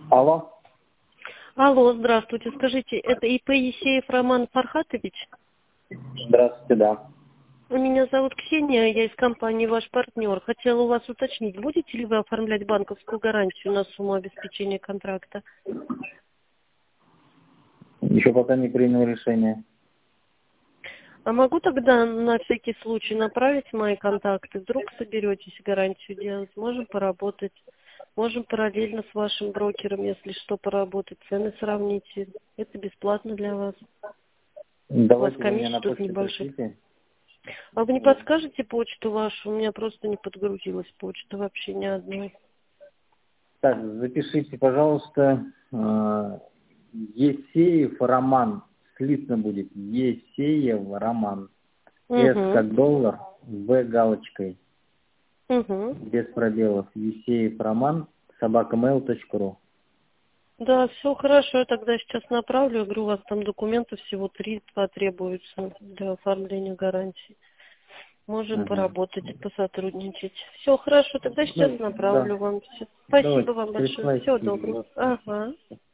Алло. Алло, здравствуйте. Скажите, это ИП Есеев Роман Фархатович? Здравствуйте, да. Меня зовут Ксения, я из компании «Ваш партнер». Хотела у вас уточнить, будете ли вы оформлять банковскую гарантию на сумму обеспечения контракта? Еще пока не принял решение. А могу тогда на всякий случай направить мои контакты? Вдруг соберетесь гарантию делать? Можем поработать. Можем параллельно с вашим брокером, если что, поработать. Цены сравните. Это бесплатно для вас. У вас Давайте вы мне комиссия на тут почту небольшая. пришлите. А вы не подскажете почту вашу? У меня просто не подгрузилась почта вообще ни одной. Так, запишите, пожалуйста, Есеев Роман. Слитно будет. Есеев Роман. С Угу. как доллар, В галочкой. Угу. Без пробелов. Есеев Роман. @mail.ru. Да, все хорошо, я тогда сейчас направлю. Я говорю, у вас там документы всего 3 потребуются для оформления гарантии. Можем Ага. поработать, посотрудничать. Все хорошо, тогда сейчас Ну, направлю да. вам. Всё. Давайте, Спасибо вам большое. присылайте. Всего доброго. Ага.